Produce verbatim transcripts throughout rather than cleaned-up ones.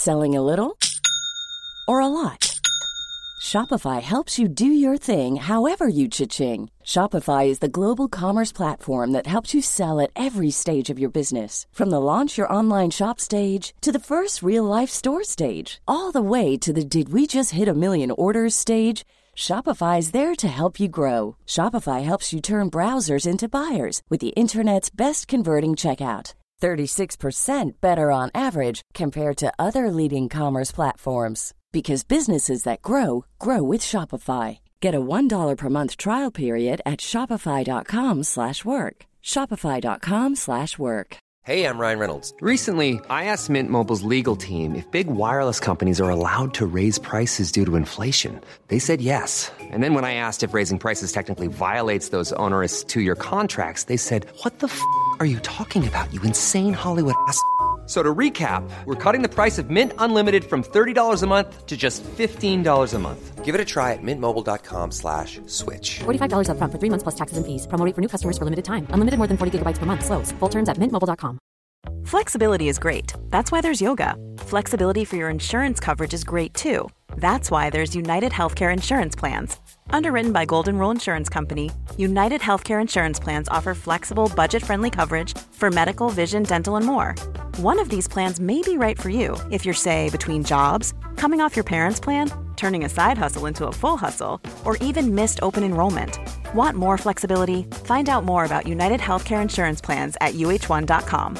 Selling a little or a lot? Shopify helps you do your thing however you cha-ching. Shopify is the global commerce platform that helps you sell at every stage of your business. From the launch your online shop stage to the first real-life store stage, all the way to the did we just hit a million orders stage. Shopify is there to help you grow. Shopify helps you turn browsers into buyers with the internet's best converting checkout. thirty-six percent better on average compared to other leading commerce platforms. Because businesses that grow, grow with Shopify. Get a one dollar per month trial period at shopify.com slash work. Shopify.com slash work. Hey, I'm Ryan Reynolds. Recently, I asked Mint Mobile's legal team if big wireless companies are allowed to raise prices due to inflation. They said yes. And then when I asked if raising prices technically violates those onerous two-year contracts, they said, what the f*** are you talking about, you insane Hollywood ass f- So to recap, we're cutting the price of Mint Unlimited from thirty dollars a month to just fifteen dollars a month. Give it a try at mintmobile.com slash switch. forty-five dollars up front for three months plus taxes and fees. Promo rate for new customers for limited time. Unlimited more than forty gigabytes per month. Slows full terms at mint mobile dot com. Flexibility is great. That's why there's yoga. Flexibility for your insurance coverage is great too. That's why there's United Healthcare Insurance Plans. Underwritten by Golden Rule Insurance Company, United Healthcare Insurance Plans offer flexible, budget-friendly coverage for medical, vision, dental, and more. One of these plans may be right for you if you're, say, between jobs, coming off your parents' plan, turning a side hustle into a full hustle, or even missed open enrollment. Want more flexibility? Find out more about United Healthcare Insurance Plans at u h one dot com.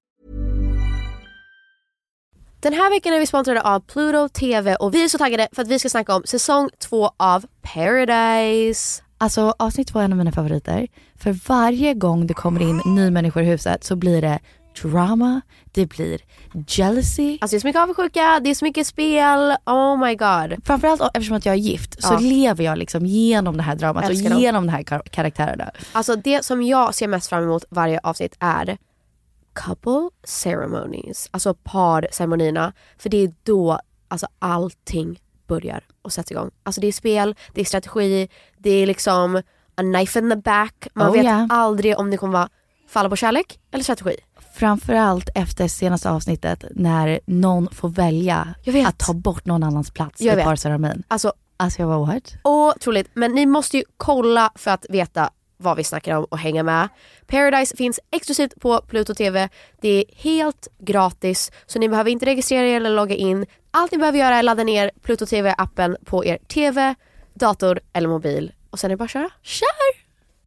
Den här veckan är vi sponsrade av Pluto T V och vi är så taggade för att vi ska snacka om säsong två av Paradise. Alltså avsnitt två är en av mina favoriter. För varje gång det kommer in ny människor i huset så blir det drama, det blir jealousy. Alltså det är så mycket avundsjuka, det är så mycket spel, oh my god. Framförallt eftersom att jag är gift så ja. lever jag liksom genom det här dramat och genom dem. De här kar- karaktärerna. Alltså det som jag ser mest fram emot varje avsnitt är couple ceremonies, alltså parceremonierna, för det är då alltså allting börjar och sätts igång. Alltså det är spel, det är strategi, det är liksom a knife in the back. Man oh, vet yeah. aldrig om det kommer vara falla på kärlek eller strategi. Framförallt efter senaste avsnittet när någon får välja att ta bort någon annans plats jag i parceremonin. Alltså, alltså jag var what? Otroligt, men ni måste ju kolla för att veta vad vi snackar om och hänga med. Paradise finns exklusivt på Pluto T V. Det är helt gratis, så ni behöver inte registrera er eller logga in. Allt ni behöver göra är ladda ner Pluto T V-appen på er T V, dator eller mobil. Och sen är det bara att köra. Kör!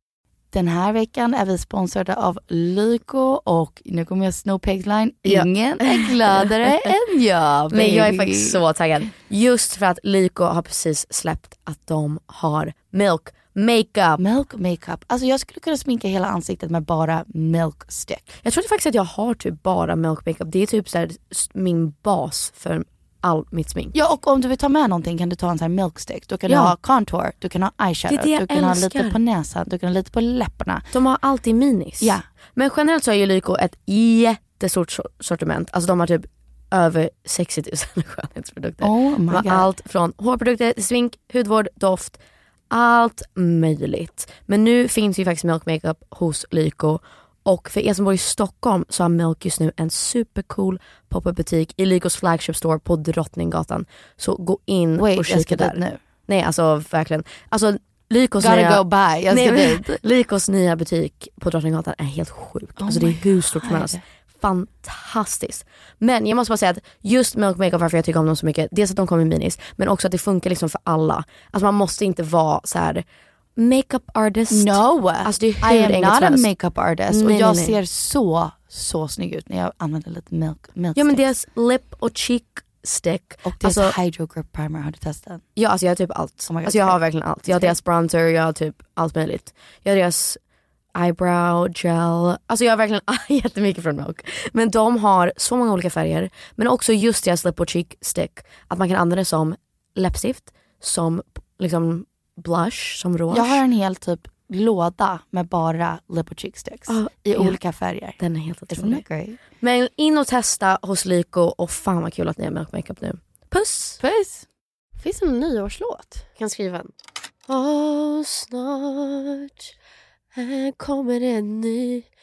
Den här veckan är vi sponsrade av Lyko och nu kommer jag sno pegline. Ingen ja. är gladare än jag. Baby. Men jag är faktiskt så taggad. Just för att Lyko har precis släppt att de har milk makeup. Milk makeup. Alltså jag skulle kunna sminka hela ansiktet med bara milk stick. Jag tror faktiskt att jag har typ bara milk makeup. Det är typ så här min bas för all mitt smink. Ja, och om du vill ta med någonting kan du ta en sån här milk stick. Du kan ja. ha contour, du kan ha eyeshadow, det det du kan älskar. ha lite på näsan, du kan ha lite på läpparna. De har alltid minis. Ja. Men generellt så är ju Lyko ett jättestort sortiment. Alltså de har typ över sextio tusen skönhetsprodukter. Oh my God. Allt från hårprodukter, smink, hudvård, doft, allt möjligt. Men nu finns ju faktiskt milk makeup hos Lyko. Och för er som bor i Stockholm så har Milk just nu en supercool pop-up butik i Lykos flagship store på Drottninggatan. Så gå in Wait, och kika där. Nu. Nej, alltså verkligen. Alltså Lykos Gotta nya, go by. Jag ska nej, Lykos nya butik på Drottninggatan är helt sjuk. Oh alltså det är hur stort som helst. Fantastiskt. Men jag måste bara säga att just Milk Makeup, varför jag tycker om dem så mycket, dels att de kommer i minis, men också att det funkar liksom för alla. Alltså man måste inte vara så här makeup artist. No, alltså det är I am not a makeup artist. Nej, och jag nej, nej. ser så, så snygg ut när jag använder lite milk, milk Ja, men stick. deras lip och cheek stick. Och deras alltså, hydro grip primer, har du testat? Ja, alltså jag har typ allt. Oh God, alltså jag har verkligen allt. Jag har deras bronzer, jag har typ allt möjligt. Jag har deras eyebrow gel. Alltså jag har verkligen jättemycket från Milk. Men de har så många olika färger. Men också just deras lip och cheek stick. Att man kan använda det som läppstift, som liksom blush, som rouge. Jag har en hel typ låda med bara lip och cheek sticks oh, i yeah. olika färger. Den är helt otrolig. Great. Men in och testa hos Lyko, och fan vad kul att ni har Milk Makeup nu. Puss! Puss! Finns det en nyårslåt? Jag kan skriva en. Åh, snart här kommer en ny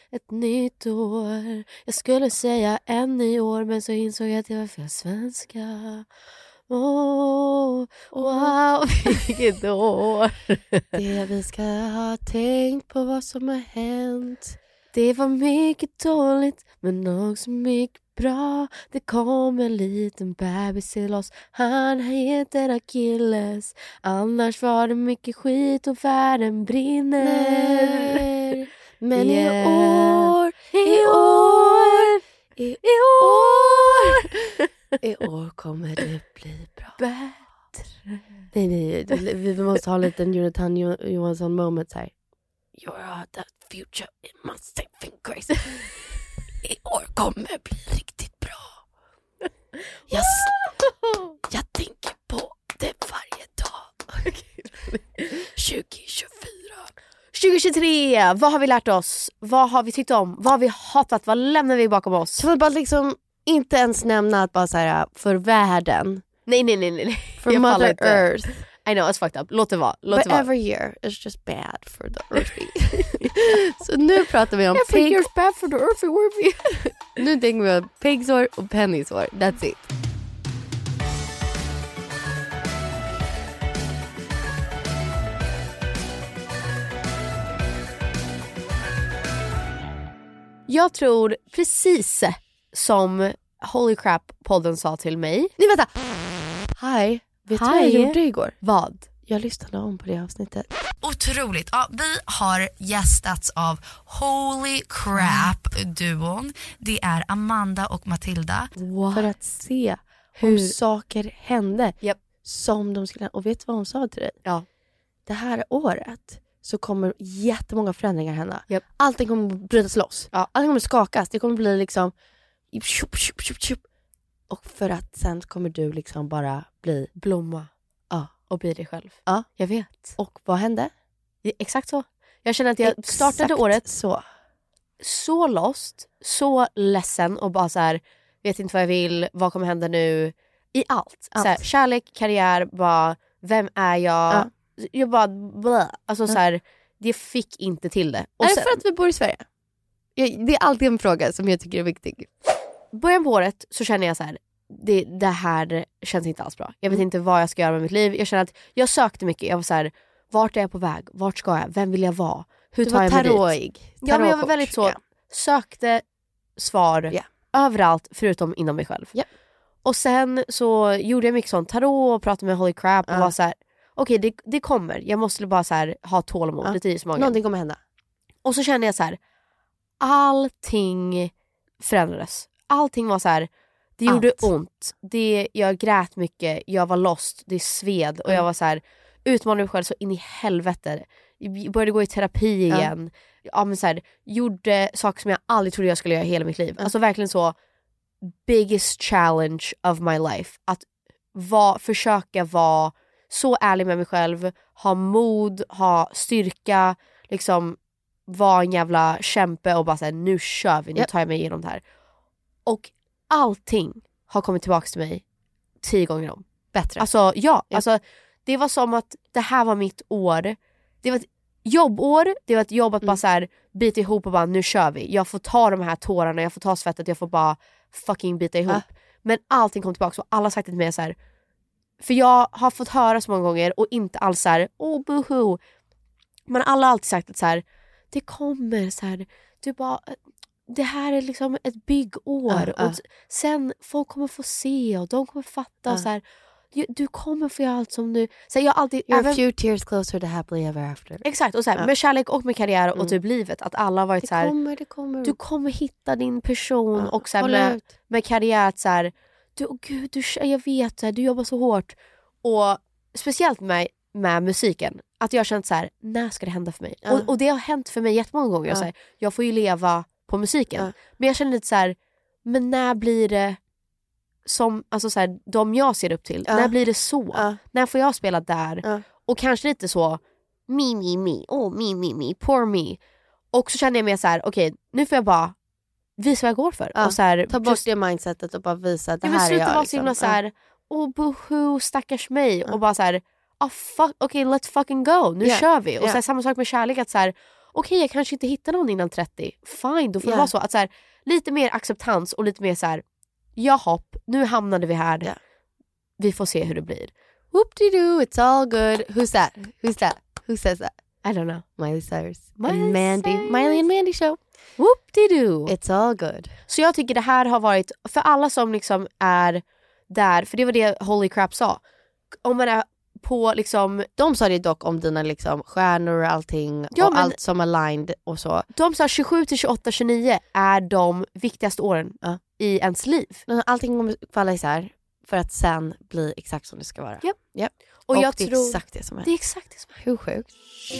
ett nytt år. Jag skulle säga en ny år, men så insåg jag att det var fel svenska. Åh, oh, wow, vilket år. Det vi ska ha tänkt på vad som har hänt. Det var mycket dåligt, men också mycket bra. Det kom en liten bebis till oss. Han heter Achilles. Annars var det mycket skit och världen brinner. Nej. Men yeah. i år, i år, i år, i år kommer det bli bra. Bättre. Nej, nej, vi måste ha en liten Jonathan Johansson moment här. You're the future, it must saving grace. I år kommer bli riktigt bra. Jag, jag tänker på det varje dag. tjugo tjugofyra. tjugo tjugotre, vad har vi lärt oss? Vad har vi tyckt om? Vad har vi hatat? Vad lämnar vi bakom oss? Kan man bara liksom inte ens nämna att bara så här för världen. Nej, nej, nej, nej. For Mother Earth. I know, it's fucked up. Låt det vara. Låt But det vara. every year is just bad for the earthy. Så nu pratar vi om every pig. year's bad for the earthy worthy. Nu tänker vi om pigsår och pennysår. That's it. Jag tror precis som Holy Crap-podden sa till mig. Nej, vänta! Hi. Vet du vad jag gjorde igår? Vad? Jag lyssnade om på det avsnittet. Otroligt. Ja, vi har gästats av Holy Crap-duon. Det är Amanda och Matilda. Wow. För att se hur om saker hände yep. som de skulle. Och vet du vad hon sa till dig? Ja. Det här året så kommer jättemånga förändringar hända. Yep. Allting kommer brytas loss. Ja. Allting kommer skakas. Det kommer bli liksom tjup, tjup, tjup, tjup. Och för att sen kommer du liksom bara bli blomma. Ja. Och bli dig själv. Ja. Jag vet. Och vad hände? Ja, exakt så. Jag känner att jag exakt startade året så. Så lost. Så ledsen och bara så här, vet inte vad jag vill. Vad kommer hända nu? I allt. allt. Så här, kärlek, karriär, bara vem är jag? Ja. Jag bara blä. Alltså ja. Så här, det fick inte till det. Och är det sen, för att vi bor i Sverige? Det är alltid en fråga som jag tycker är viktig. Början på året så känner jag så här, det, det här känns inte alls bra. Jag vet mm. inte vad jag ska göra med mitt liv. Jag känner att jag sökte mycket. Jag var så här, vart är jag på väg? Vart ska jag? Vem vill jag vara? Hur tar jag mig dit? Tarot-ig. Ja, men jag var väldigt så. Ja. Sökte svar yeah. överallt förutom inom mig själv. Yeah. Och sen så gjorde jag mycket sånt tarot och pratade med Holy Crap och uh. var så här, okej, okay, det, det kommer. Jag måste bara så här ha tålamod, uh. lite is i magen. Någonting kommer hända. Och så kände jag så här, allting förändrades. Allting var så här, det Allt. gjorde ont. Det, jag grät mycket, jag var lost, det sved. Och jag var så här, utmanade mig själv så in i helvete. Jag började gå i terapi igen. Mm. Ja, men så här, gjorde saker som jag aldrig trodde jag skulle göra i hela mitt liv. Mm. Alltså verkligen så, biggest challenge of my life. Att va, försöka vara så ärlig med mig själv. Ha mod, ha styrka. Liksom vara en jävla kämpe och bara säga nu kör vi, nu tar jag mig igenom det här. Och allting har kommit tillbaka till mig tio gånger om. Bättre. Alltså ja, ja. Alltså, det var som att det här var mitt år. Det var ett jobbår. Det var ett jobb att mm. bara så här bita ihop och bara nu kör vi. Jag får ta de här tårarna, jag får ta svettet, jag får bara fucking bita ihop. Äh. Men allting kom tillbaka och alla har sagt till mig så här. För jag har fått höra så många gånger och inte alls så här, oh boho. Men alla har alltid sagt att så här, det kommer så här, du bara, det här är liksom ett byggår. Uh, uh. Och sen folk kommer få se och de kommer fatta uh. och så här, du, du kommer få göra allt som du, så här, jag har alltid, you're även, a few tears closer to happily ever after. Exakt, och så här, uh. med kärlek och med karriär och mm. typ livet, att alla har varit det så här, kommer, det kommer. du kommer hitta din person uh. och så här, med, med, med karriär så här, du, oh gud, du, jag vet, så här, du jobbar så hårt. Och speciellt med, med musiken, att jag har känt så här, när ska det hända för mig? Uh. Och, och det har hänt för mig jättemånga gånger. Uh. Så här, jag får ju leva på musiken. Uh. Men jag känner lite så här, men när blir det som, alltså så här, de jag ser upp till, uh. när blir det så? Uh. När får jag spela där? Uh. Och kanske lite så, me, me, me, oh, me, me, me, poor me. Och så känner jag mer så här, okej, okay, nu får jag bara visa vad jag går för. Uh. Och så här, ta bort just, det mindsetet och bara visa att det ja, här är jag. Sluta vara liksom. så himla så här, oh boho, stackars mig. Uh. Och bara så här, oh, fuck, okej, okay, let's fucking go. Nu yeah. kör vi. Och yeah. så här, samma sak med kärlek, att så här, okej, jag kanske inte hittar någon innan trettio. Fine, då får Yeah. det vara så. Att så här, lite mer acceptans och lite mer så här, ja hopp, nu hamnade vi här. Yeah. Vi får se hur det blir. Whoop-de-doo, it's all good. Who's that? Who's that? Who says that? I don't know. Miley Cyrus. Miley and Mandy. Cyrus. Miley and Mandy show. Whoop-de-doo. It's all good. Så jag tycker det här har varit, för alla som liksom är där, för det var det Holy Crap sa. Om man är på liksom, De sa det dock om dina liksom stjärnor och allting. Ja, och men- allt som aligned och så. de sa tjugosju till tjugoåtta tjugonio är de viktigaste åren Ja. i ens liv. Men allting kommer falla isär för att sen bli exakt som det ska vara. Ja. Yep. Och, Och jag det är tror exakt det som är. det är exakt det som är. Hur sjukt?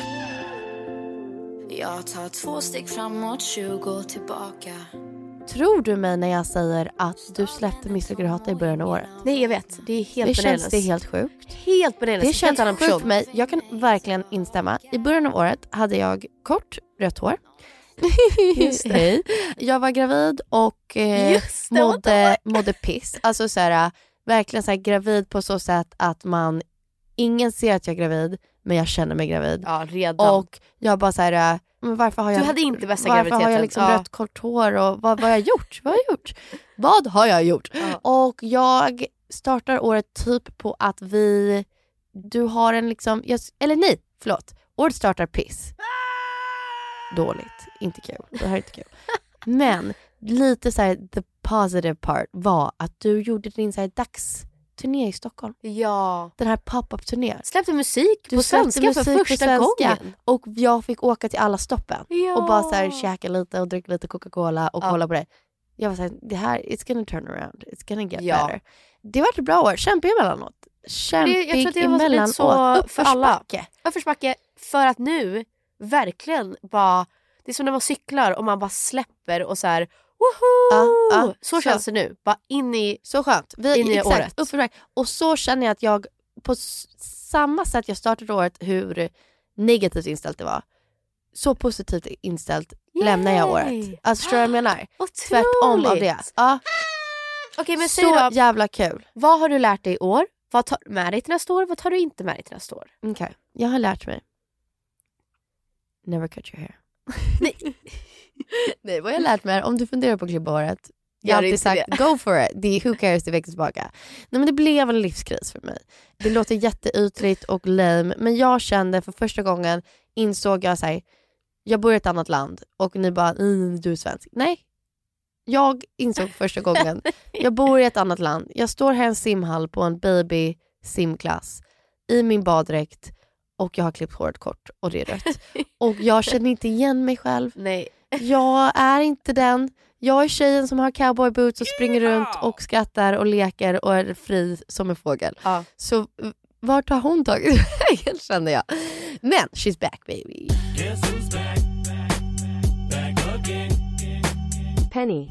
Jag tar två steg framåt, tjugo tillbaka. Tror du mig när jag säger att du släppte Misslyckad och hata i början av året? Nej, jag vet. Det är helt Det känns bananas. det är helt sjukt. helt bananas. Det Helt känns annan sjukt person. för mig. Jag kan verkligen instämma. I början av året hade jag kort rött hår. Just det. Hej. Jag var gravid och eh, Just det, mådde, mådde piss. Alltså så här, verkligen så här, gravid på så sätt att man ingen ser att jag är gravid, men jag känner mig gravid. Ja, redan. Och jag bara så här, äh, men varför har jag Du hade inte bästa varför har jag graviditeten. liksom Ja. rött kort hår och vad, vad har jag gjort? Vad har jag gjort? Vad har jag gjort? Ja. Och jag startar året typ på att vi du har en liksom jag, eller nej, förlåt. Året startar piss. Dåligt, inte kul. Det här är inte kul. Men lite så här, the positive part var att du gjorde din så här dagsturné i Stockholm. Ja. Den här pop-up-turnén. Släppte musik Du på släppte svenska för musik på första svenska. gången. Och jag fick åka till alla stoppen. Ja. Och bara så här käka lite och dricka lite Coca-Cola och Ja. kolla på det. Jag var så här, det här, it's gonna turn around. It's gonna get Ja. better. Det var ett bra år. Kämpig emellanåt. Kämpig jag tror att det var lite emellanåt. så för alla. Uppförsbacke. Uppförsbacke för att nu verkligen bara, det är som när man cyklar och man bara släpper och så här, woho! Ja, ja, så, så. känns det nu. Bara in i, Så skönt. Vi, In i exakt, året. uppförsbacke. Och så känner jag att jag på s- samma sätt jag startade året hur negativt inställt det var. Så positivt inställt lämnar jag året. Alltså förstår du vad jag menar? otroligt. Tvärtom av det. Ja. Okej, men säg Så då, jävla kul. vad har du lärt dig i år? Vad tar du med dig till nästa år? Vad tar du inte med dig till nästa år? Okej, jag har lärt mig. Never cut your hair. Nej. Nej, vad jag har lärt mig är, om du funderar på att klippa håret. Jag Gör har alltid inte sagt, det. go for it. Det är who cares, det växer tillbaka. Nej, men det blev en livskris för mig. Det låter jätteytligt och lame. Men jag kände för första gången, insåg jag så här, jag bor i ett annat land. Och ni bara, mm, du är svensk. Nej. Jag insåg för första gången, jag bor i ett annat land. Jag står här i en simhall på en baby simklass. I min baddräkt. Och jag har klippt håret kort och det är rött. Och jag känner inte igen mig själv. Nej. Jag är inte den. Jag är tjejen som har cowboy boots och springer runt och skrattar och leker och är fri som en fågel. Ja. Så v- vart har hon tagit vägen, känner jag. Men she's back baby. Penny,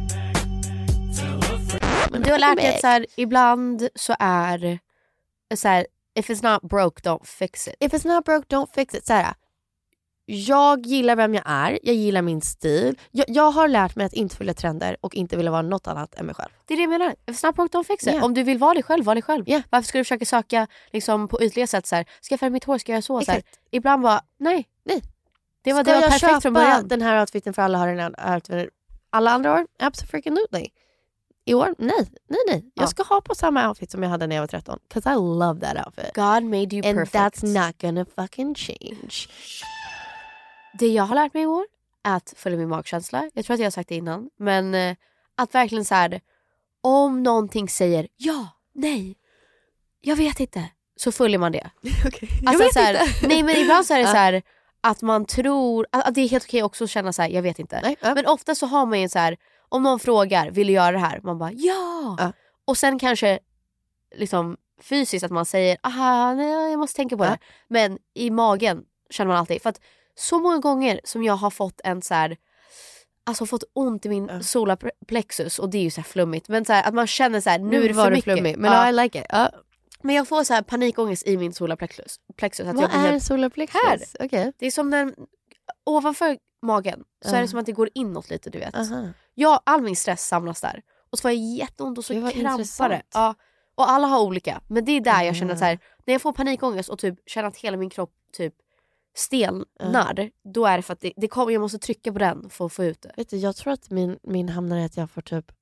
Men du har lärt dig att så här, ibland så är så här, if it's not broke, don't fix it. If it's not broke, don't fix it. Så här, jag gillar vem jag är. Jag gillar min stil. Jag, jag har lärt mig att inte följa trender och inte vilja vara något annat än mig själv. Det är det jag menar. If it's not broke, don't fix it. Yeah. Om du vill vara dig själv, var dig själv. Yeah. Varför ska du försöka söka liksom, på ytliga sätt? Så här, ska jag färga mitt hår? Ska jag göra så? så här. Exakt. Ibland bara, nej. Nej. Det var, Ska det var jag perfekt köpa från början. den här outfiten för alla har den här outfiten alla andra år? Absolutely. I år? Nej, nej, nej. Jag Ja. ska ha på samma outfit som jag hade när jag var tretton. Because I love that outfit. God made you And perfect. that's not gonna fucking change. Det jag har lärt mig i år är att följa min magkänsla. Jag tror att jag har sagt det innan. Men eh, att verkligen så här, om någonting säger ja, nej, jag vet inte, så följer man det. Okay. Alltså, så här, nej, men ibland så är det Ja. så här att man tror att, att det är helt okej också att känna så här, jag vet inte. Nej, ja. Men ofta så har man ju så här, om någon frågar, vill du göra det här? Man bara ja. Ja. Och sen kanske liksom fysiskt att man säger, aha, nej, jag måste tänka på Ja. det. Men i magen känner man alltid, för att så många gånger som jag har fått en så här, alltså fått ont i min Ja. solarplexus, och det är ju så här flummigt, men så här, att man känner så här, nu, är det var för det mycket. flummig. Men Ja. I like it. Ja. Men jag får så här panikångest i min solarplexus. Plexus, att Vad jag blir är helt, solarplexus? Här. Okej. det är som när ovanför magen så Ja. är det som att det går inåt lite, du vet. Aha. Jag, all min stress samlas där. Och så får jag jätteont och så Det var krampar det. intressant. Ja. Och alla har olika. Men det är där jag känner Mm. att så här, när jag får panikångest och typ känner att hela min kropp typ stelnar, mm. då är det för att det, det kommer, jag måste trycka på den för att få ut det. Vet du, jag tror att min, min hamnar är att jag får typ...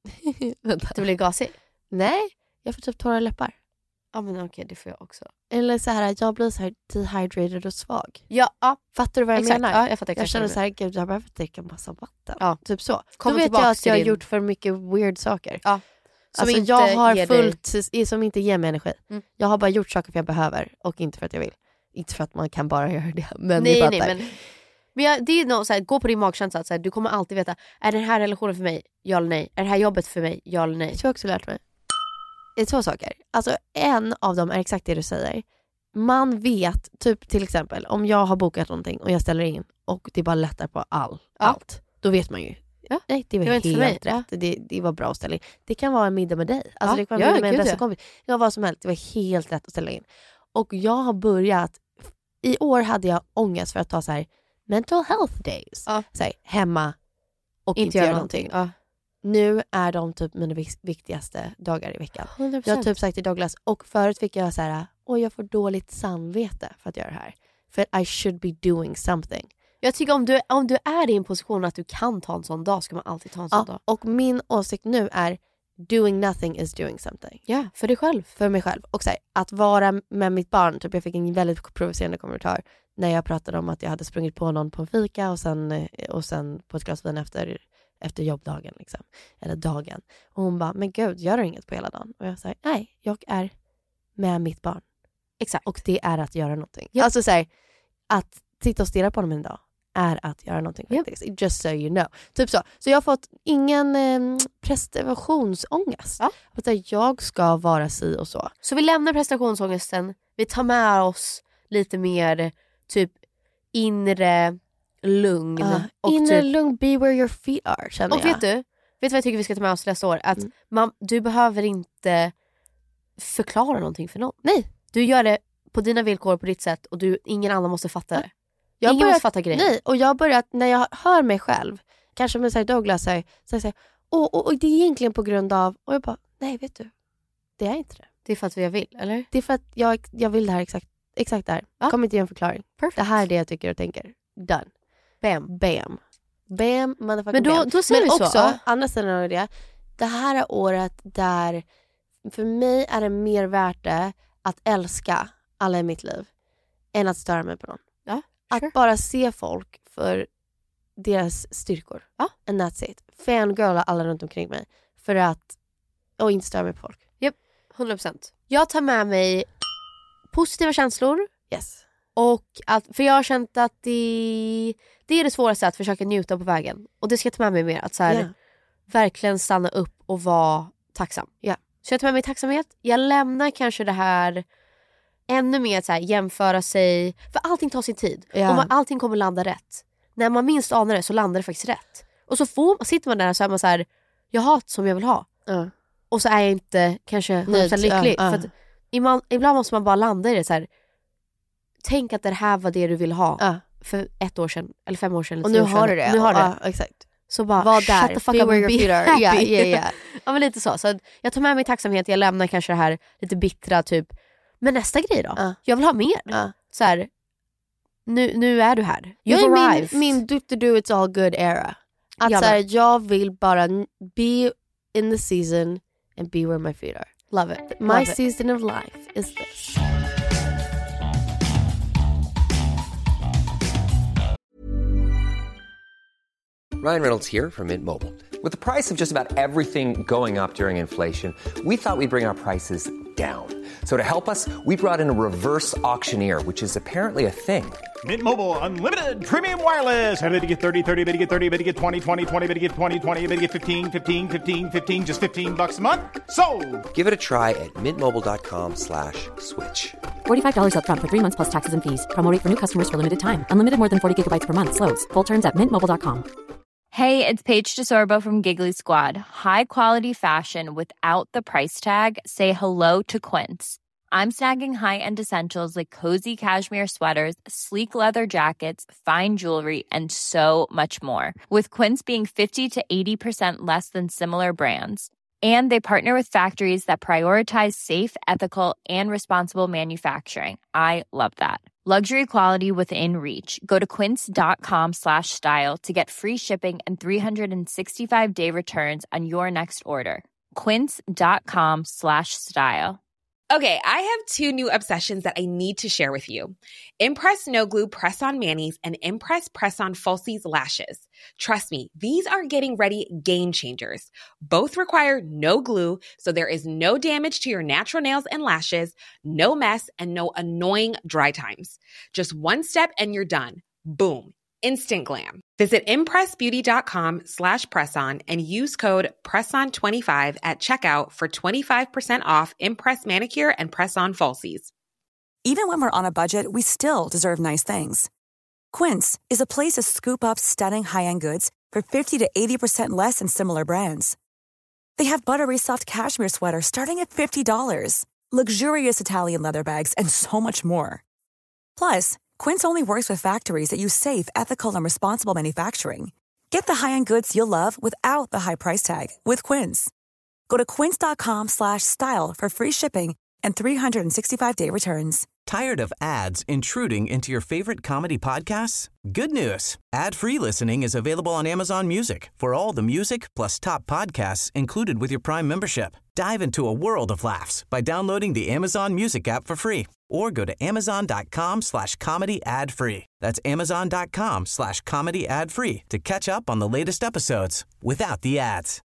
Du blir gasig? Nej, jag får typ torra läppar. Ja men okej, okay, det får jag också. Eller så här, jag blir så här dehydrated och svag. Ja, ja. Fattar du vad jag exakt. menar? Ja, jag fattar exakt. Jag känner så här, gud jag behöver dricka en massa vatten. Ja. Typ så. Kom Då vet jag att jag har din... gjort för mycket weird saker. Ja. Som alltså inte jag har fullt, dig... som inte ger mig energi. Mm. Jag har bara gjort saker för jag behöver och inte för att jag vill. Inte för att man kan bara göra det. Men nej, nej, men, men jag, det är nog så här, gå på din magkänsla. Så här, du kommer alltid veta, är den här relationen för mig? Ja eller nej. Är det här jobbet för mig? Ja eller nej. Jag har också lärt mig. Det är två saker. Alltså en av dem är exakt det du säger. Man vet, typ till exempel, om jag har bokat någonting och jag ställer in och det bara lättar på all, ja. allt. Då vet man ju. Ja. Nej, det var, det var helt inte för mig. Rätt. Ja. Det, det var bra att ställa in. Det kan vara en middag med dig. Alltså, ja. Det kan vara en middag med en bästa kompis. Det kan vara vad som helst. Det var helt rätt att ställa in. Och jag har börjat, i år hade jag ångest för att ta så här mental health days. Ja. Så här, hemma och inte, inte göra någonting. någonting. Ja. Nu är de typ mina viktigaste dagar i veckan. hundra procent. Jag har typ sagt till Douglas, och förut fick jag så här, åh jag får dåligt samvete för att göra det här. För I should be doing something. Jag tycker om du, om du är i en position att du kan ta en sån dag, ska man alltid ta en sån ja, dag. Och min åsikt nu är doing nothing is doing something. Ja, för dig själv. För mig själv. Och så här, att vara med mitt barn, typ jag fick en väldigt provocerande kommentar när jag pratade om att jag hade sprungit på någon på en fika och sen, och sen på ett glas vin efter, efter jobbdagen liksom. Eller dagen. Och hon bara, men gud, gör du inget på hela dagen? Och jag säger, nej, jag är med mitt barn. Exakt. Och det är att göra någonting. Ja. Alltså så här, att sitta och stirra på honom en dag är att göra någonting faktiskt. Yep. Just so you know. Typ så. Så jag har fått ingen eh, prestationsångest. Ja. Att jag ska vara si och så. Så vi lämnar prestationsångesten. Vi tar med oss lite mer typ inre lugn. Uh, och inre typ, lugn, be where your feet are, känner och jag. vet du, vet du vad jag tycker vi ska ta med oss nästa år? Att mm. man, du behöver inte förklara någonting för någon. Nej. Du gör det på dina villkor, på ditt sätt. Och du, ingen annan måste fatta det. Jag ingen börjat, måste fatta grejer. Nej, och jag har börjat, när jag hör mig själv, kanske med så här Douglas, så säger jag, och, och, och det är egentligen på grund av, och jag bara, nej vet du, det är inte det. Det är för att jag vill, eller? Det är för att jag, jag vill det här exakt, exakt där. Ja. Kommer inte ge en förklaring. Perfect. Det här är det jag tycker och tänker. Done. Bam. Bam. Bam, motherfucking men då, bam. då säger Men vi också, så. andra sidan av det, det här är året där, för mig är det mer värt det att älska alla i mitt liv än att störa mig på någon. Ja, sure. Att bara se folk för deras styrkor. Ja. And that's it. Fangirla alla runt omkring mig. För att, och inte störa mig på folk. Japp, hundra procent. Jag tar med mig positiva känslor. Yes. Och att, för jag har känt att det, det är det svåraste, att försöka njuta på vägen. Och det ska jag ta med mig mer. Att så här, yeah. verkligen stanna upp och vara tacksam. Yeah. Så jag tar med mig tacksamhet. Jag lämnar kanske det här ännu mer att så här, jämföra sig. För allting tar sin tid. Yeah. Och man, allting kommer landa rätt. När man minst anar det så landar det faktiskt rätt. Och så får, sitter man där och så är man så här, jag har som jag vill ha. Uh. Och så är jag inte kanske hundra procent lycklig. Uh, uh. För att ibland, ibland måste man bara landa i det så här. Tänk att det här var det du ville ha uh. för ett år sedan. Eller fem år sedan. Eller och nu år har sedan. du det. Nu har du uh, det. Exakt. Så bara, var där. Shut the fuck up and be happy. happy. Yeah, yeah, yeah. Ja, men lite så. Så jag tar med mig tacksamhet. Jag lämnar kanske det här lite bittra typ. Men nästa grej då? Uh. Jag vill ha mer. Uh. Så här, nu, nu är du här. You've arrived. Min, min do to do it's all good era. Att jag, så här, jag vill bara be in the season and be where my feet are. Love it. My Love season it. of life is this. Ryan Reynolds here from Mint Mobile. With the price of just about everything going up during inflation, we thought we'd bring our prices down. So to help us, we brought in a reverse auctioneer, which is apparently a thing. Mint Mobile Unlimited Premium Wireless. How to get thirty, thirty, how to get thirty, how to get twenty, twenty, twenty, how to get twenty, twenty, how to get fifteen, fifteen, fifteen, fifteen, just fifteen bucks a month? Sold! Give it a try at mintmobile.com slash switch. forty-five dollars up front for three months plus taxes and fees. Promo rate for new customers for limited time. Unlimited more than forty gigabytes per month. Slows full terms at mint mobile dot com. Hey, it's Paige DeSorbo from Giggly Squad. High quality fashion without the price tag. Say hello to Quince. I'm snagging high-end essentials like cozy cashmere sweaters, sleek leather jackets, fine jewelry, and so much more. With Quince being fifty to eighty percent less than similar brands. And they partner with factories that prioritize safe, ethical, and responsible manufacturing. I love that. Luxury quality within reach. Go to quince.com slash style to get free shipping and three sixty-five day returns on your next order. Quince.com slash style. Okay, I have two new obsessions that I need to share with you. Impress No Glue Press-On Manis and Impress Press-On Falsies Lashes. Trust me, these are getting ready game changers. Both require no glue, so there is no damage to your natural nails and lashes, no mess, and no annoying dry times. Just one step and you're done. Boom. Instant glam. Visit impressbeauty.com slash presson and use code presson twenty-five at checkout for twenty-five percent off Impress Manicure and Press-On Falsies. Even when we're on a budget, we still deserve nice things. Quince is a place to scoop up stunning high-end goods for fifty to eighty percent less than similar brands. They have buttery soft cashmere sweaters starting at fifty dollars, luxurious Italian leather bags, and so much more. Plus, Quince only works with factories that use safe, ethical, and responsible manufacturing. Get the high-end goods you'll love without the high price tag with Quince. Go to quince.com slash style for free shipping and three sixty-five day returns. Tired of ads intruding into your favorite comedy podcasts? Good news. Ad-free listening is available on Amazon Music for all the music plus top podcasts included with your Prime membership. Dive into a world of laughs by downloading the Amazon Music app for free or go to amazon.com slash comedy ad free. That's amazon.com slash comedy ad free to catch up on the latest episodes without the ads.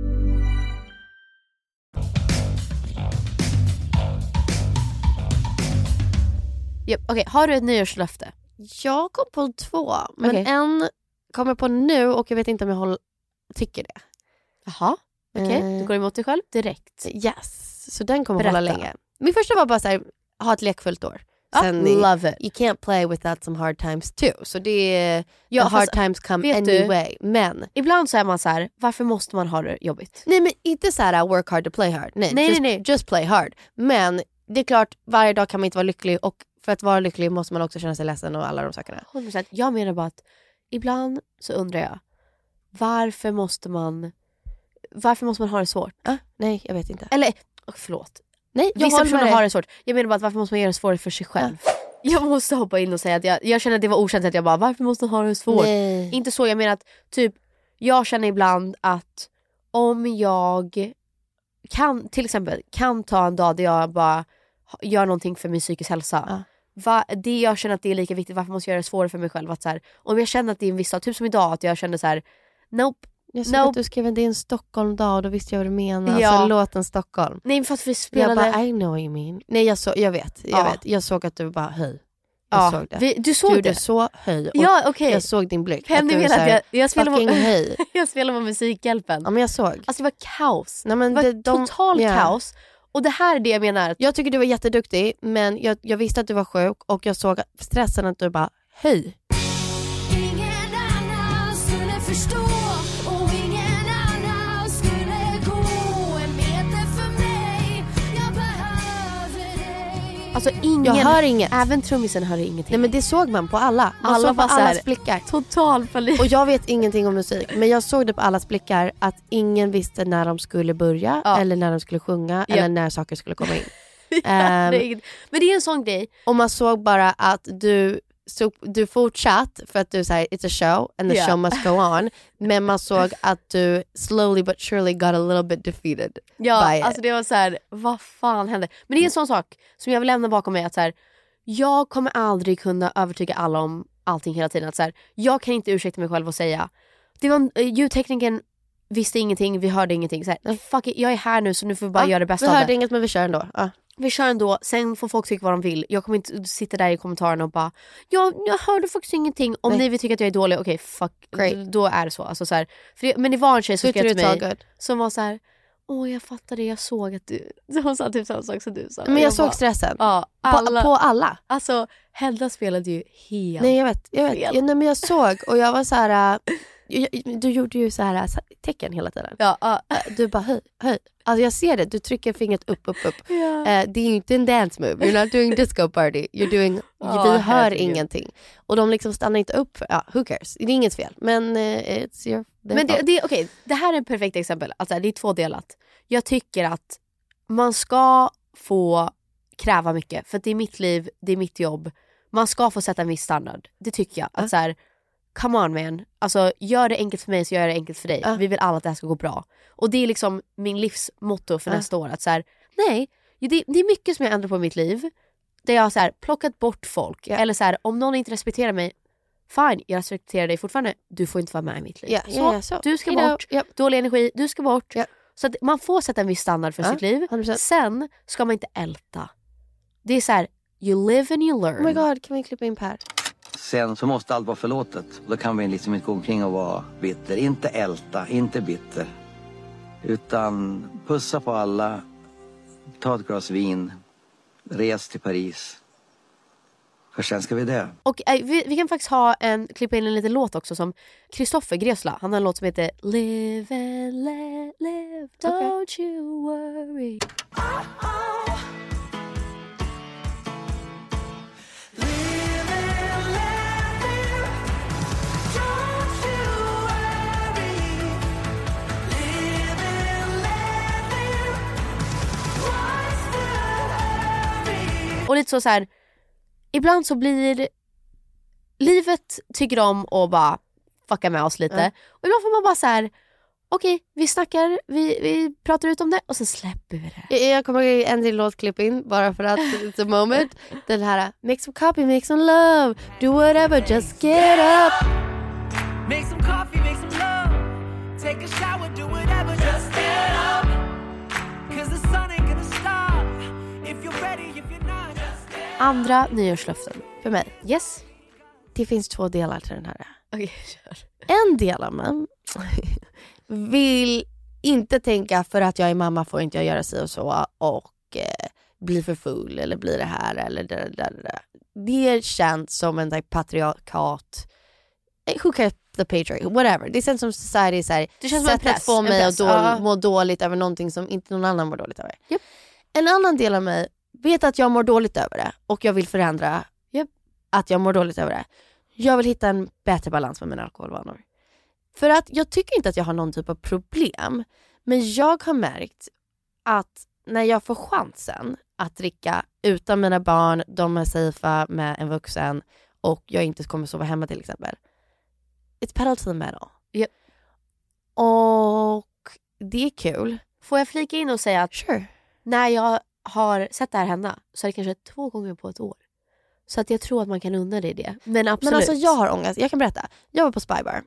Yep, okej, okay. Har du ett nyårslöfte? Jag kom på två, men okay. en kommer på nu och jag vet inte om jag håller, tycker det. Jaha, okej. Okay. Eh, du går emot dig själv direkt. Yes, så den kommer Berätta. hålla länge. Min första var bara så här, ha ett lekfullt år. Sen oh, love it. You can't play without some hard times too. Så det är, ja, the hard times come anyway. Du, men ibland så är man så här, varför måste man ha det jobbigt? Nej, men inte så här work hard to play hard. Nej, nej, just, nej, nej. just play hard. Men det är klart, varje dag kan man inte vara lycklig och för att vara lycklig måste man också känna sig ledsen och alla de sakerna. hundra procent. Jag menar bara att ibland så undrar jag, varför måste man varför måste man ha det svårt? Ah, nej, jag vet inte. Eller, oh, förlåt. Nej, jag Vissa personer det. har det svårt. Jag menar bara att varför måste man göra det svårt för sig själv? Ah. Jag måste hoppa in och säga att jag, jag känner att det var okänt att jag bara, varför måste man ha det svårt? Nej. Inte så, jag menar att typ, jag känner ibland att om jag kan, till exempel, kan ta en dag där jag bara gör någonting för min psykisk hälsa. Ah. Va, det jag känner att det är lika viktigt, varför måste jag göra det svårare för mig själv? Att så här, om jag känner att det är en viss dag, typ som idag, att jag kände så här, nope. Jag såg nope. att du skrev att det är en Stockholm-dag och då visste jag vad du menar. Ja. Alltså låten Stockholm. Nej, för att vi spelade... Jag bara, I know what you mean. Nej, jag, så, jag vet, jag ja. vet. Jag såg att du bara, höj. Jag ja. såg det. Vi, du såg du det? Du så höj. Och ja, okay. Jag såg din blick. Kan du mena att jag, jag spelade fucking på, höj. jag spelade på Musikhjälpen. Ja, men jag såg. Alltså det var kaos. Nej, men det var det, de, total yeah. kaos. Och det här är det jag menar. Jag tycker du var jätteduktig, men jag, jag visste att du var sjuk och jag såg stressen att du bara, höj. Ingen annan skulle förstå och ingen annan skulle gå en meter för mig. Jag behöver dig. Alltså ingen, jag hör inget. Även trummisen hör ingenting. Nej, men det såg man på alla. Man alla såg på allas här, blickar. Total panik. Och jag vet ingenting om musik, men jag såg det på allas blickar att ingen visste när de skulle börja ja. eller när de skulle sjunga ja. eller när saker skulle komma in. ja, um, det är, men det är en sån grej. Och man såg bara att du så, du fortsatt för att du säger it's a show and the yeah. show must go on. Men man såg att du slowly but surely got a little bit defeated. Ja, by alltså it. det var så här, vad fan hände? Men det är en sån sak som jag vill lämna bakom mig, att så här, jag kommer aldrig kunna övertyga alla om allting hela tiden. Att så här, jag kan inte ursäkta mig själv och säga det var uh, ljudtekniken visste ingenting, vi hörde ingenting. Så här, fuck it, jag är här nu så nu får vi bara ja, göra det bästa av det. Vi hörde inget, men vi kör ändå. Ja. Vi kör ändå, sen får folk tycka vad de vill. Jag kommer inte sitta där i kommentarerna och bara ja, jag hörde faktiskt ingenting. Om Nej. ni vill tycka att jag är dålig, okej, okay, fuck, Great. Då är det så, alltså, så här, för det, men det var en tjej som skrev till mig good. som var så här: åh, jag fattar det, jag såg att du hon sa typ samma sak som du sa. Men jag, jag såg bara, stressen ja, alla, på, på alla. Alltså, Hedda spelade ju helt Nej, jag vet, jag vet. Ja, nej, men jag såg och jag var så här äh, jag, du gjorde ju så här tecken hela tiden. Ja, uh. Du bara höj, höj. Alltså jag ser det, du trycker fingret upp, upp, upp. Yeah. Uh, det är ju inte en dance move. You're not doing disco party. You're doing, oh, vi hör herregud. ingenting. Och de liksom stannar inte upp. Ja, who cares? Det är inget fel. Men uh, it's your... Men det, det, okay, det här är ett perfekt exempel. Alltså, det är tvådelat. Jag tycker att man ska få kräva mycket. För det är mitt liv, det är mitt jobb. man ska få sätta en viss standard. Det tycker jag. Uh. Att så här, come on man. Alltså gör det enkelt för mig så gör det enkelt för dig. Uh. Vi vill alla att det här ska gå bra. Och det är liksom min livsmotto för uh. nästa år. Att så här, nej, det, det är mycket som jag ändrar på i mitt liv. Där jag har så här, plockat bort folk. Yeah. Eller så här, om någon inte respekterar mig, fine, jag respekterar dig fortfarande. Du får inte vara med i mitt liv. Yeah, så, yeah, yeah, so. Du ska you bort. Know, yep. Dålig energi, du ska bort. Yep. Så att man får sätta en viss standard för uh, sitt liv. hundra procent. Sen ska man inte älta. Det är så här, you live and you learn. Oh my god, kan vi klippa in Per? Sen så måste allt vara förlåtet. Då kan vi liksom inte gå omkring och vara bitter. Inte älta, inte bitter. Utan pussa på alla. Ta ett glas vin. Res till Paris. För sen ska vi det. Och äh, vi, vi kan faktiskt ha en, klippa in en liten låt också som Kristoffer Gresla. Han har en låt som heter Live and let live, don't okay. you worry. Oh, oh. Och lite så så här, ibland så blir livet tycker om och bara fucka med oss lite. Mm. Och ibland får man bara så här, okej, okay, vi snackar, vi, vi pratar ut om det och så släpper vi det. Jag, jag kommer ihåg en till låtklipp in bara för att it's a moment. Den här, make some coffee, make some love, do whatever, just get up. Make some coffee, make some love, take a shower, do whatever, just get up. Cause the sun ain't gonna stop if you're ready, if you're not. Andra nyårslöften för mig. Yes. Det finns två delar till den här. Okej, kör. En del av mig vill inte tänka för att jag är mamma får inte jag göra sig och så och eh, bli för full eller bli det här eller det där. Det, det känns som en like, patriarkat. Who cares the patriarchy? Whatever. Det känns som society så här, det känns som en press. Att få mig press. att då, uh. må dåligt över någonting som inte någon annan mår dåligt över. Yep. En annan del av mig vet att jag mår dåligt över det och jag vill förändra yep. att jag mår dåligt över det. Jag vill hitta en bättre balans med mina alkoholvanor. För att jag tycker inte att jag har någon typ av problem, men jag har märkt att när jag får chansen att dricka utan mina barn, de är safea med en vuxen och jag inte kommer sova hemma till exempel. It's pedal to the metal. Yep. Och det är kul. Får jag flika in och säga att sure. när jag har sett det här hända så är det kanske två gånger på ett år. Så att jag tror att man kan unna dig det. Men absolut. Men alltså jag har ångest. Jag kan berätta. Jag var på Spybar.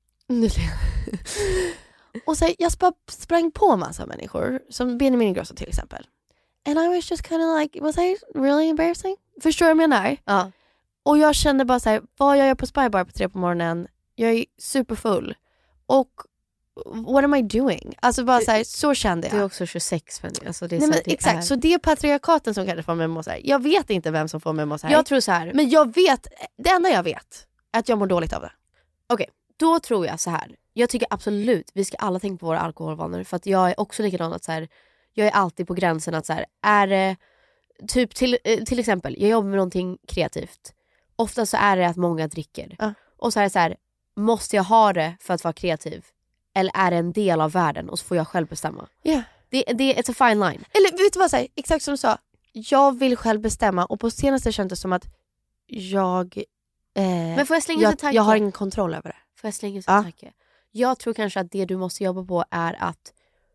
Och så jag sp- sprang på massa människor. Som Benjamin Ingrosso till exempel. And I was just kind of like, was I really embarrassing? Förstår du vad jag menar? Ja. Och jag kände bara så här, vad jag gör på Spybar på tre på morgonen. Jag är superfull. Och what am I doing? Alltså bara så här, så kände jag. Du är också tjugosex, men alltså det är Nej, så men det exakt, är. så det är patriarkaten som kanske får mig att må så här. Jag vet inte vem som får mig att må så här. Jag tror så här. Men jag vet, det enda jag vet är att jag mår dåligt av det. Okej, okay, då tror jag så här. Jag tycker absolut, vi ska alla tänka på våra alkoholvanor. För att jag är också likadan att så här, jag är alltid på gränsen att så här, är det typ till, till exempel, jag jobbar med någonting kreativt. Ofta så är det att många dricker. Uh. Och så är det så här, måste jag ha det för att vara kreativ? Eller är det en del av världen och så får jag själv bestämma? Yeah. Det, det är ett fine line. Eller vet du vad jag säger? Exakt som du sa. Jag vill själv bestämma. Och på senaste kändes det som att jag... Eh, Men får jag slänga jag, en tanke? jag har ingen kontroll över det. Får jag slänga en ja. tanke? Jag tror kanske att det du måste jobba på är att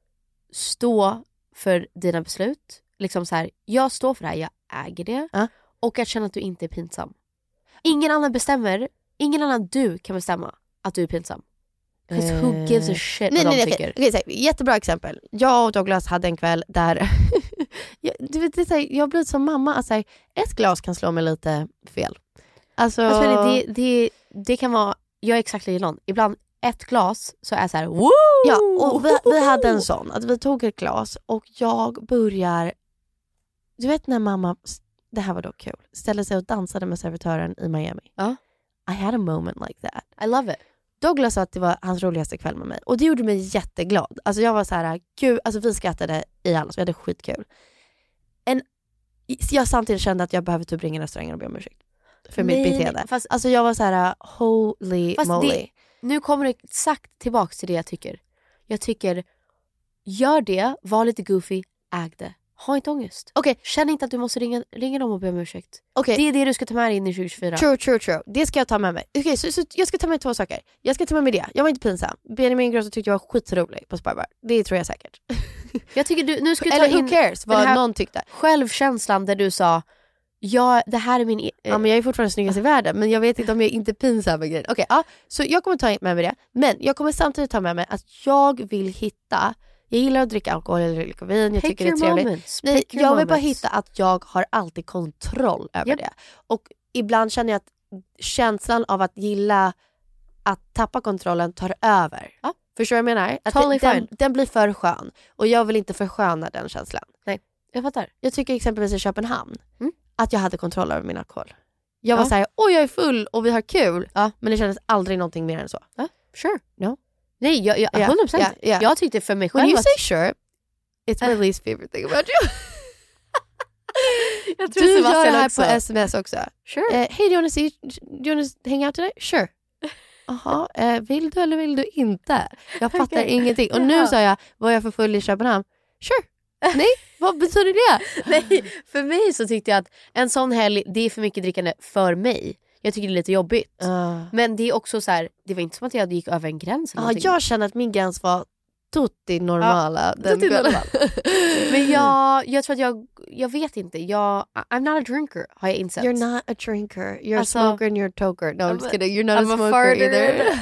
stå för dina beslut. Liksom så här, jag står för det här, jag äger det. Ja. Och att känna att du inte är pinsam. Ingen annan bestämmer, ingen annan du kan bestämma att du är pinsam. Because who gives a shit nej, vad nej, de nej, tycker. Okay, okay, jättebra exempel. Jag och Douglas hade en kväll där jag, du vet, det är så här, jag har blivit som mamma att alltså, ett glas kan slå mig lite fel. Alltså, alltså det, det, det kan vara, jag är exakt likadan. Ibland ett glas så är så här, woo! Ja, och vi, vi hade en sån att vi tog ett glas och jag börjar, du vet när mamma, det här var då kul, ställde sig och dansade med servitören i Miami. Ja. I had a moment like that. I love it. Douglas sa att det var hans roligaste kväll med mig. Och det gjorde mig jätteglad. Alltså jag var så här, gud, alltså vi skrattade i alla, så vi hade skitkul. En, jag samtidigt kände att jag behöver typ ringa restaurangen och be om ursäkt för nej, mitt beteende. Nej, fast, alltså jag var så här, holy fast moly. Det, nu kommer det exakt tillbaka till det jag tycker. Jag tycker, gör det, var lite goofy, äg det. Ha inte ångest. Okej. Okay. Känn inte att du måste ringa, ringa dem och be om ursäkt. Okay. Det är det du ska ta med dig in i tjugo tjugofyra. True, true, true. Det ska jag ta med mig. Okej, okay, så, så jag ska ta med två saker. Jag ska ta med mig det. Jag var inte pinsam. Benjamin Ingrosso tyckte jag var skitrolig på Spybar. Det tror jag säkert. Jag tycker du, nu ska du ta Eller in who cares vad här någon tyckte. Självkänslan där du sa, ja, det här är min... Eh, ja, men jag är fortfarande snyggast i världen. Men jag vet inte om jag är inte pinsam med grejen. Okej, okay, ja. Så jag kommer ta med mig det. Men jag kommer samtidigt ta med mig att jag vill hitta... Jag gillar att dricka alkohol eller dricka vin. Jag Pick tycker det är trevligt. Moments. Nej, Pick jag vill moments. bara hitta att jag har alltid kontroll över yep. det. Och ibland känner jag att känslan av att gilla att tappa kontrollen tar över. Ja. Förstår du vad jag menar? Att totally det, den, fine. den blir för skön. Och jag vill inte försköna den känslan. Nej, jag fattar. Jag tycker exempelvis i Köpenhamn mm. att jag hade kontroll över min alkohol. Jag ja. var såhär, oj jag är full och vi har kul. Ja. Men det kändes aldrig någonting mer än så. Ja, sure. No. Nej, jag, jag, hundra procent. Yeah, yeah. Jag tyckte för mig själv When you att... say sure, it's my least favorite thing about you. jag tror du gör det här också. på sms också. Sure. Eh, hey, do you wanna see, do you wanna hang out today? Sure. Jaha, eh, vill du eller vill du inte? Jag fattar okay. ingenting. Och nu sa jag, var jag för full i Köpenhamn? Sure. Nej, vad betyder det? Nej, för mig så tyckte jag att en sån helg, det är för mycket drickande för mig. Jag tycker det är lite jobbigt. Uh. Men det är också så här, det var inte som att jag gick över en gräns. Ja, jag känner att min gräns var tutti normala. Ja, tutti normala. Men jag, jag tror att jag, jag vet inte. Jag, I'm not a drinker, har jag insett. You're not a drinker. You're alltså, a smoker and you're a toker. No, I'm, I'm just kidding. You're not I'm a smoker a either.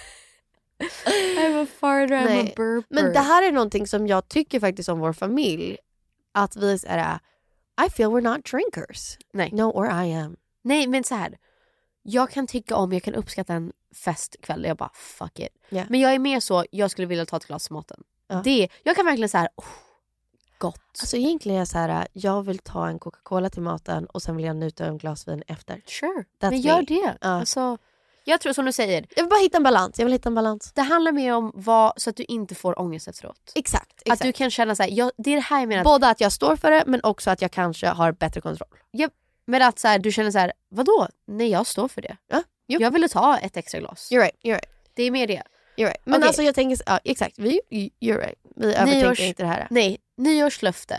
I'm a farter, I'm Nej. a burper. Men det här är någonting som jag tycker faktiskt om vår familj. Att vi är I feel we're not drinkers. Nej. No, or I am. Nej, men så här. Jag kan tycka om, jag kan uppskatta en festkväll. Jag bara, fuck it. Yeah. Men jag är mer så, jag skulle vilja ta ett glas maten. Ja. Det, jag kan verkligen så här, oh, gott. Alltså egentligen är jag så här, jag vill ta en Coca-Cola till maten och sen vill jag njuta en glas vin efter. Sure, That's men gör me. det. Ja. Alltså, jag tror som du säger. Jag vill bara hitta en balans. Jag vill hitta en balans. Det handlar mer om vad, så att du inte får ångest efteråt. Exakt. exakt. Att du kan känna så här, jag, det är det här jag menar. Både att jag står för det men också att jag kanske har bättre kontroll. Ja, men att så här, du känner så här, vadå? Nej, jag står för det. Ja, jag ville ta ett extra glas. You're right, you're right. Det är mer det. You're right. Men okay. alltså jag tänker, ja, exakt, vi, you're right. Vi övertänker Nyårs, inte det här. Nej, nyårslöfte.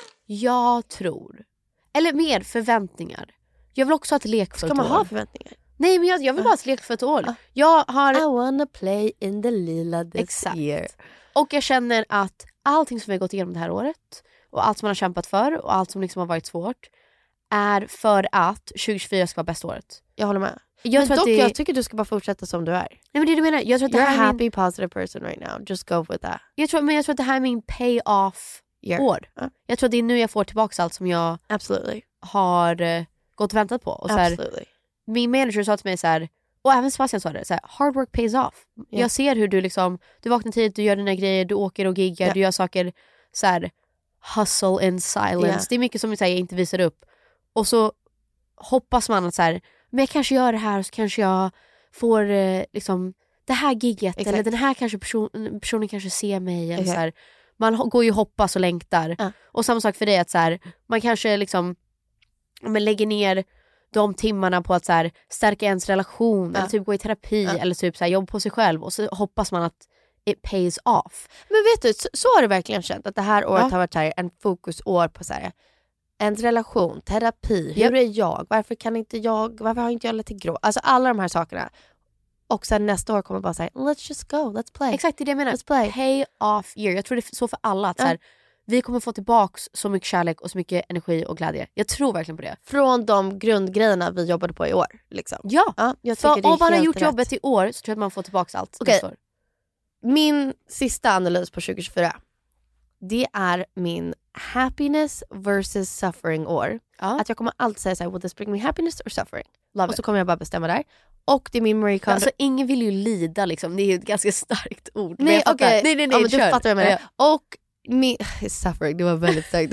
Jag tror, eller mer förväntningar. Jag vill också ha ett lekfullt år. Ska man ha förväntningar? Nej, men jag, jag vill bara ha ett lekfullt år. Jag har... I wanna play in the lila this Exakt. year. Och jag känner att allting som vi har gått igenom det här året och allt som man har kämpat för och allt som liksom har varit svårt är för att tjugo tjugofyra ska vara bästa året. Jag håller med. Jag men tror dock, att det... jag tycker du ska bara fortsätta som du är. Nej, men det du menar, jag tror att det You're här a är happy min... positive person right now. Just go with that. Jag tror, men jag tror att det här är min pay-off yeah. år. Uh. Jag tror att det är nu jag får tillbaka allt som jag Absolutely. har uh, gått och väntat på. Och så här, Absolutely. min manager sa till mig så här, och även Sebastian sa det, så här, hard work pays off. Yeah. Jag ser hur du liksom, du vaknar tidigt, du gör dina grejer, du åker och giggar, yeah. du gör saker så här, hustle in silence. Yeah. Det är mycket som jag säger, inte visar upp. Och så hoppas man att så här, men jag kanske gör det här och så kanske jag får eh, liksom det här gigget. Exakt. Eller den här kanske person, personen kanske ser mig. Eller så här, man går ju och hoppas och längtar. Ja. Och samma sak för dig, att så här, man kanske liksom men lägger ner de timmarna på att så här, stärka ens relation. Ja. Eller typ gå i terapi. Ja. Eller typ så här, jobba på sig själv. Och så hoppas man att it pays off. Men vet du, så, så har du verkligen känt att det här året ja. har varit så här, en fokusår på så här, en relation, terapi, hur yep. är jag, varför kan inte jag, varför har inte jag lite grå, alltså alla de här sakerna. Och sen nästa år kommer bara säga let's just go, let's play. Exakt, det är det jag menar. Let's play. Pay off year. Jag tror det är så för alla att ja. så här, vi kommer få tillbaks så mycket kärlek och så mycket energi och glädje. Jag tror verkligen på det. Från de grundgrejerna vi jobbade på i år liksom. Ja, ja jag för det är om man har gjort rätt. jobbet i år så tror jag att man får tillbaks allt okay. nästa år. Min sista analys på tjugo tjugofyra, det är min happiness versus suffering år. Ja. Att jag kommer alltid säga såhär, will this bring me happiness or suffering? Love och it. så kommer jag bara bestämma där. Och det är min Marie Kondo. Alltså ingen vill ju lida liksom, det är ju ett ganska starkt ord. Nej okej, okay. nej nej nej, ja, men du kör. fattar vad jag menar. Ja. Och min, suffering, det var väldigt starkt.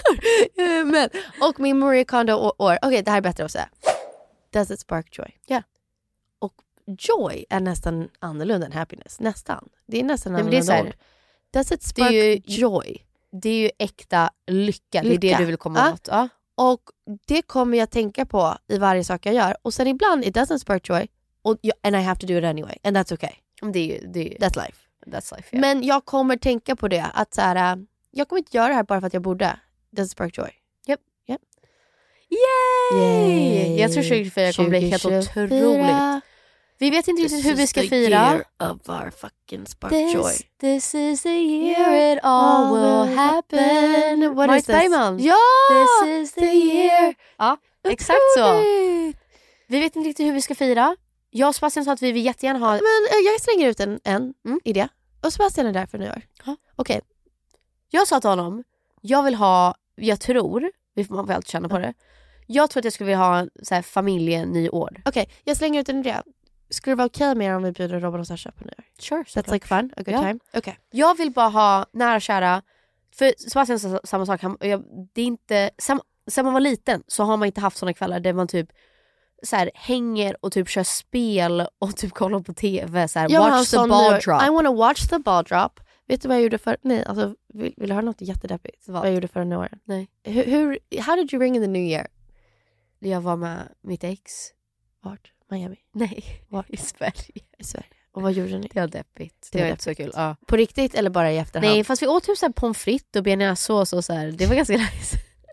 men, och min Marie Kondo år, okej okay, det här är bättre att säga. Does it spark joy? Ja. Yeah. Och joy är nästan annorlunda än happiness, nästan. Det är nästan nej, annorlunda det är så här, ord. Does it spark det är ju, joy? Det är ju äkta lycka, lycka. Det är det du vill komma ja. åt. Ja. Och det kommer jag tänka på i varje sak jag gör. Och sen ibland it doesn't spark joy. Och, and I have to do it anyway. And that's okay. Det är ju, det är ju, that's life. That's life yeah. Men jag kommer tänka på det. Att så här, jag kommer inte göra det här bara för att jag borde. does spark joy. Yep. Yep. Yay! Yay! Jag tror tjugohogefyra kommer bli helt otroligt. Vi vet inte riktigt hur vi ska fira. Year of our fucking spark this, joy. This is the year it all will happen. What is this? Bergman. Ja! This is the year. Ja, exakt så. Vi vet inte riktigt hur vi ska fira. Jag och Sebastian sa att vi vill jättegärna ha... Men äh, jag slänger ut en, en mm. idé. Och Sebastian är där för nyår. Ja. Okej. Okay. Jag sa till honom, jag vill ha, jag tror, vi får, man får alltid känna på det. Jag tror att jag skulle vilja ha så här familjenyår. Okej, okay, jag slänger ut en idé. Skulle det vara okej med om vi bjuder Robin och Sasha på nyår? Sure. That's like fun, a good ja. time. Okay. Jag vill bara ha nära kära, för Sebastian sa samma sak. Han, jag, det är inte, sam, sen man var liten så har man inte haft såna kvällar där man typ så här, hänger och typ kör spel och typ kollar på tv så här, watch the ball nyår. drop. I wanna watch the ball drop. Vet du vad jag gjorde för... Nej, alltså, vill, vill du höra något jättedeppigt? Vad? vad jag gjorde för en år? Nej. Hur, hur... How did you ring in the new year? Jag var med mitt ex. Vart? Miami? Nej. Vart? I Sverige. I Sverige. Och vad gjorde ni? Det var deppigt. Det, det var inte så kul. Ja. På riktigt eller bara i efterhand? Nej, fast vi åt typ så här pommes frites och bearnaisesås och så här. Det var ganska nice.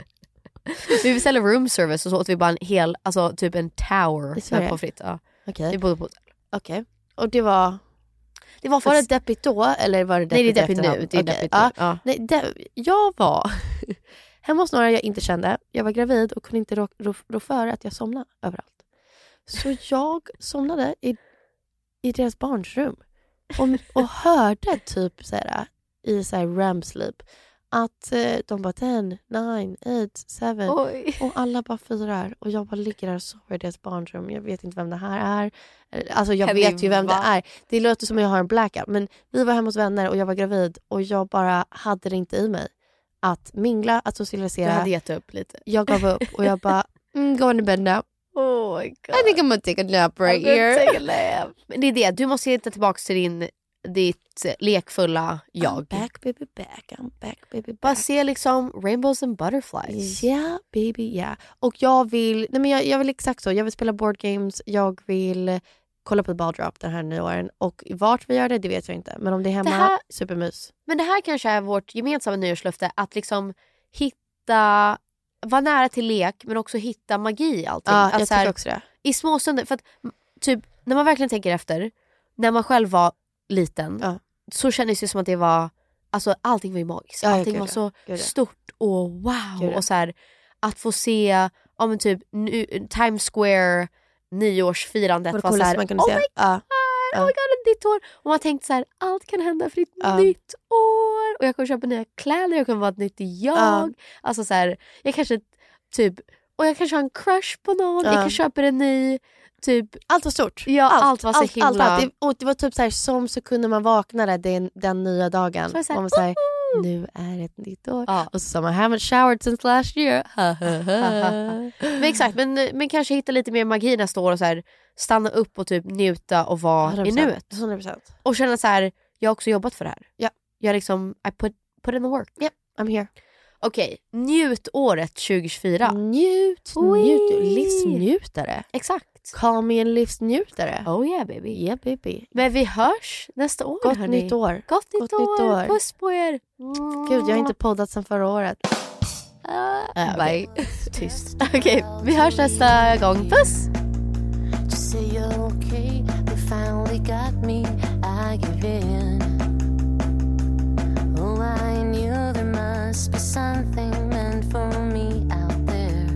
Vi beställde room service och så åt vi bara en hel, alltså typ en tower med pommes frites. Ja. Okej. Vi bodde på hotell. Okej. Okay. Och det var... Det var, var det deppigt då eller var det deppigt? Nej, det är deppigt nu. Det är okay. deppigt ja. nu. Ja. Nej, de, jag var hemma hos några jag inte kände. Jag var gravid och kunde inte rå, rå, rå för att jag somnade överallt. Så jag somnade i, i deras barnsrum och, och hörde typ såhär, i så här R E M sleep att eh, de bara ten, nine, eight, seven Oj. Och alla bara firar och jag bara ligger där och sover i deras barnrum. Jag vet inte vem det här är. Alltså jag kan vet ju vem va? det är. Det låter som att jag har en blackout. Men vi var hemma hos vänner och jag var gravid och jag bara hade det inte i mig att mingla, att socialisera. Jag hade gett upp lite. Jag gav upp och jag bara mm, go in the bed now. Oh my god. I think I'm gonna take a nap right I'm here. Take a nap. Men det är det, du måste hitta tillbaka till din ditt lekfulla jag. I'm back baby back, I'm back baby back. Bara se liksom rainbows and butterflies. Ja yeah, baby, ja. Yeah. Och jag vill, nej men jag, jag vill exakt så, jag vill spela board games, jag vill kolla på ball drop den här nyåren. Och vart vi gör det, det vet jag inte. Men om det är hemma, det här, supermys. Men det här kanske är vårt gemensamma nyårslöfte, att liksom hitta, vara nära till lek men också hitta magi i allting. Ja, att jag så här, tycker också det. I små stunder, för att typ när man verkligen tänker efter, när man själv var liten, ja. så kändes det som att det var, alltså allting var ju magiskt. Ja, allting var så det. stort och wow. Gud, och så här, att få se, ja men typ nu, Times Square nyårsfirandet var, var så här, man kunde oh se. my god, ja. oh my god, ett nytt år. Och man tänkte så här, allt kan hända för ett ja. nytt år. Och jag kommer köpa nya kläder, jag kommer vara ett nytt jag. Ja. Alltså så här, jag kanske typ, och jag kanske har en crush på någon, ja. jag kan köpa en ny typ, allt var stort. Ja, allt, allt var så allt, himla. Allt, allt. Det, och det var typ så här, som så kunde man vakna där den, den nya dagen. Så och man säger, nu är det ett nytt år. Ja. Och så sa man, I haven't showered since last year. Men exakt, men, men kanske hitta lite mer magi nästa år och så här, stanna upp och typ njuta och vara hundra procent, i nuet. hundra procent. Och känna så här, jag har också jobbat för det här. Ja. Jag liksom, I put, put in the work. Yeah, I'm here. Okej, okay, njut året tjugo tjugofyra. Njut, njut, livsnjutare. Exakt. Call me en livsnjutare. Oh yeah baby. Yeah baby. Men vi hörs nästa år. Gott hörni. nytt år. Gott nytt, Gott år. nytt år. Puss på er. Gud, jag har inte poddat sedan förra året. Uh, uh, bye. Okay. Tyst. Okej, okay, vi hörs nästa gång. Puss! Just say you're okay. They finally got me. I give in. Oh, I knew there must be something meant for me out there.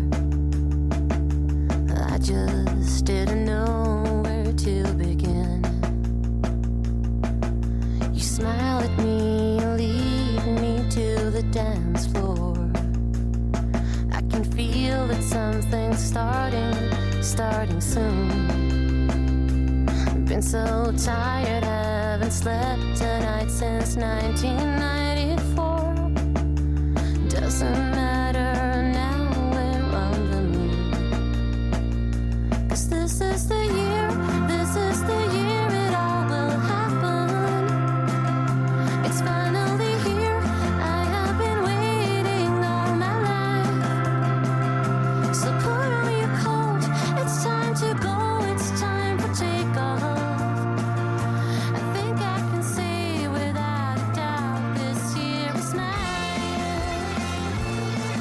I just didn't know where to begin. You smile at me and lead me to the dance floor. I can feel that something's starting, starting soon. Been so tired, haven't slept a night since nineteen ninety-four. Doesn't matter now, we're on the moon. 'Cause this is the year, this is the year it all will happen. It's finally here, I have been waiting all my life. So put on your coat, it's time to go, it's time for takeoff. I think I can say without a doubt this year is mine.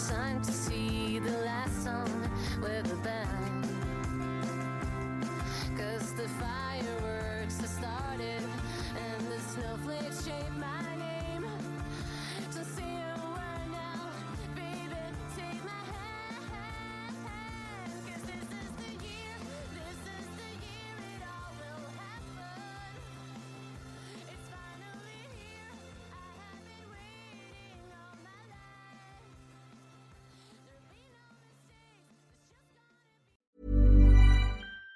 time to see the last song with a bell. Cause the fireworks have started and the snowflakes shape my name. To see a word now, baby, take my hand. Cause this is the year, this is the year it all will happen. It's finally here, I have been waiting all my life. There'll be no mistakes, it's just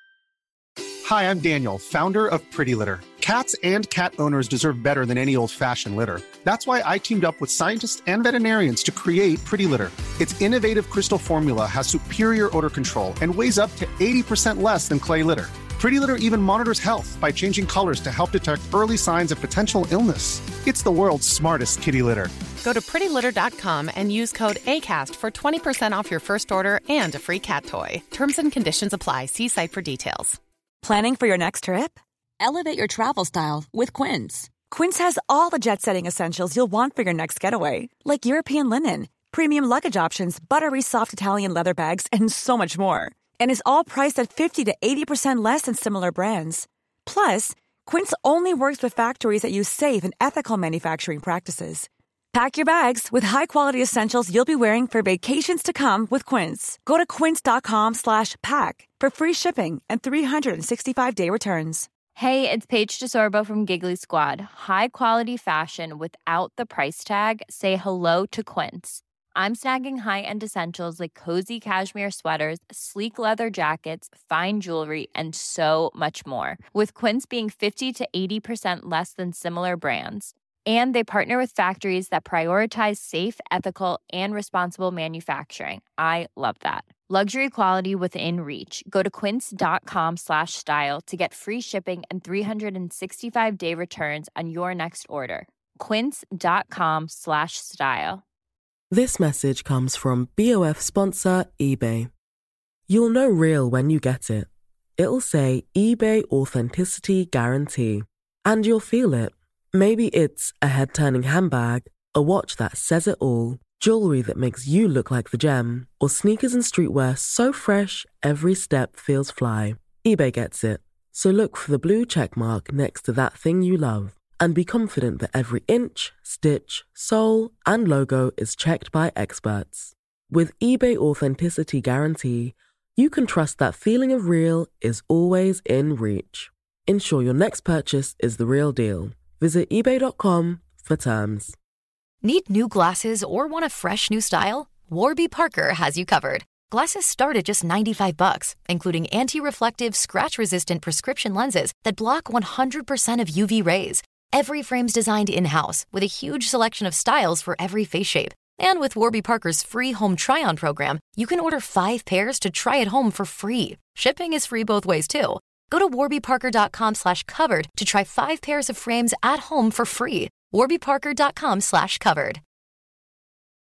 Hi, I'm Daniel, founder of Pretty Litter. Cats and cat owners deserve better than any old-fashioned litter. That's why I teamed up with scientists and veterinarians to create Pretty Litter. Its innovative crystal formula has superior odor control and weighs up to eighty percent less than clay litter. Pretty Litter even monitors health by changing colors to help detect early signs of potential illness. It's the world's smartest kitty litter. Go to pretty litter dot com and use code ACAST for twenty percent off your first order and a free cat toy. Terms and conditions apply. See site for details. Planning for your next trip? Elevate your travel style with Quince. Quince has all the jet-setting essentials you'll want for your next getaway, like European linen, premium luggage options, buttery soft Italian leather bags, and so much more. And is all priced at fifty to eighty percent less than similar brands. Plus, Quince only works with factories that use safe and ethical manufacturing practices. Pack your bags with high-quality essentials you'll be wearing for vacations to come with Quince. Go to quince dot com slash pack for free shipping and three sixty-five day returns. Hey, it's Paige DeSorbo from Giggly Squad. High quality fashion without the price tag. Say hello to Quince. I'm snagging high-end essentials like cozy cashmere sweaters, sleek leather jackets, fine jewelry, and so much more. With Quince being fifty to eighty percent less than similar brands. And they partner with factories that prioritize safe, ethical, and responsible manufacturing. I love that. Luxury quality within reach. Go to quince dot com slash style to get free shipping and three sixty-five day returns on your next order. quince dot com slash style. This message comes from B O F sponsor eBay. You'll know real when you get it. It'll say eBay Authenticity Guarantee. And you'll feel it. Maybe it's a head-turning handbag, a watch that says it all, jewelry that makes you look like the gem, or sneakers and streetwear so fresh every step feels fly. eBay gets it. So look for the blue check mark next to that thing you love and be confident that every inch, stitch, sole, and logo is checked by experts. With eBay Authenticity Guarantee, you can trust that feeling of real is always in reach. Ensure your next purchase is the real deal. Visit ebay dot com for terms. Need new glasses or want a fresh new style? Warby Parker has you covered. Glasses start at just ninety-five bucks, including anti-reflective, scratch-resistant prescription lenses that block one hundred percent of U V rays. Every frame's designed in-house with a huge selection of styles for every face shape. And with Warby Parker's free home try-on program, you can order five pairs to try at home for free. Shipping is free both ways, too. Go to warby parker dot com slash covered to try five pairs of frames at home for free. warby parker dot com slash covered.